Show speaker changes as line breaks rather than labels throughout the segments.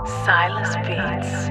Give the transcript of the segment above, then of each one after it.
Silas Beats.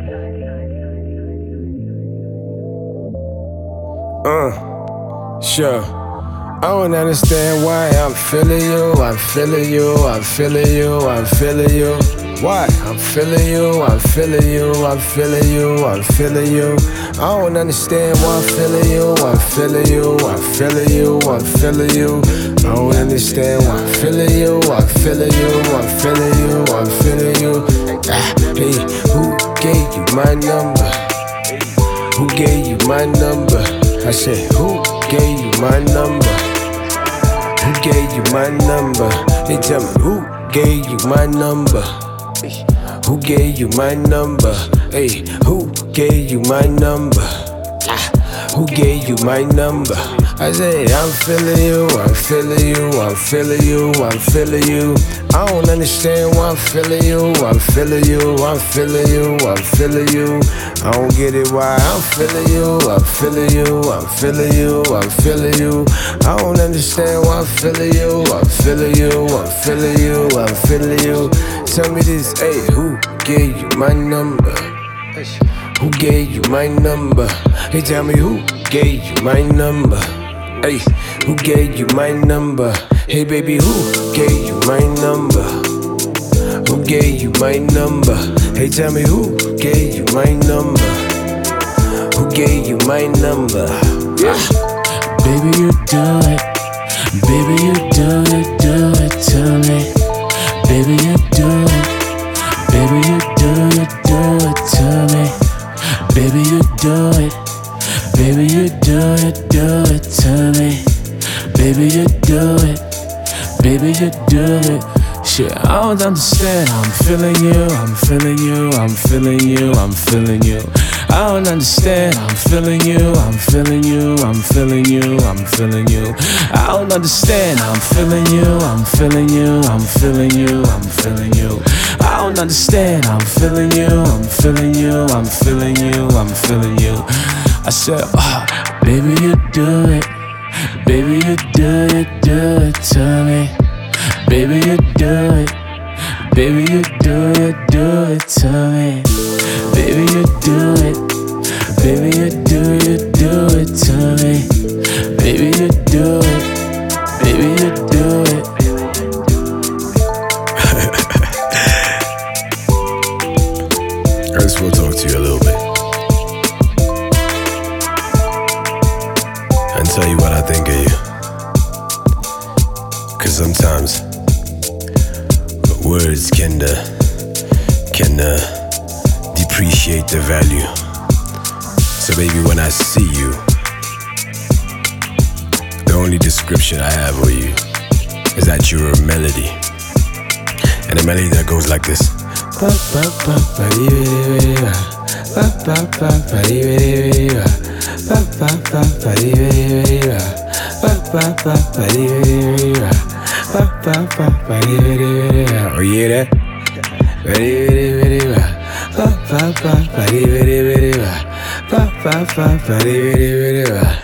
Sure. I don't understand why I'm feeling you, I'm feeling you, I'm feeling you, I'm feeling you. Why? I'm feeling you, I'm feeling you, I'm feeling you, I'm feeling you. I don't understand why I'm feeling you, I'm feeling you, I'm feeling you, I'm feeling you. I don't understand why I'm feeling you, I'm feeling you, I'm feeling you, I'm feeling you. Hey, who gave you my number? Who gave you my number? I said, who gave you my number? Who gave you my number? They tell me, who gave you my number? Who gave you my number? Hey, who gave you my number? Who gave you my number? I say, I'm feeling you, I'm feeling you, I'm feeling you, I'm feeling you. I don't understand why I'm feeling you, I'm feeling you, I'm feeling you, I'm feeling you. I don't get it why I'm feeling you, I'm feeling you, I'm feeling you, I'm feeling you. I don't understand why I'm feeling you, I'm feeling you, I'm feeling you, I'm feeling you. Tell me this, hey, who gave you my number? Who gave you my number? Hey, tell me who gave you my number? Hey, who gave you my number? Hey, baby, who gave you my number? Who gave you my number? Hey, tell me who gave you my number? Who gave you my number?
Baby, you do it. Baby, you do it to me. Baby, you do it. Baby, you do it to me. Baby, you do it. Baby, you do it to me. Baby, you do it. Baby, you do it. Shit, I don't understand. I'm feeling you, I'm feeling you, I'm feeling you, I'm feeling you. I don't understand. I'm feeling you, I'm feeling you, I'm feeling you, I'm feeling you. I don't understand. I'm feeling you, I'm feeling you, I'm feeling you, I'm feeling you. I don't understand. I'm feeling you, I'm feeling you, I'm feeling you, I'm feeling you. I said, baby, you do it. Baby, you do it to me. Baby, you do it. Baby, you do it to me. Baby, you do it. Baby, you do it to me. Baby, you do it. Baby, you do it.
I just want to talk to you a little bit and tell you what I think of you. Cause sometimes words can depreciate the value. So baby, when I see you, the only description I have for you is that you're a melody. And a melody that goes like this. Oh, you hear that?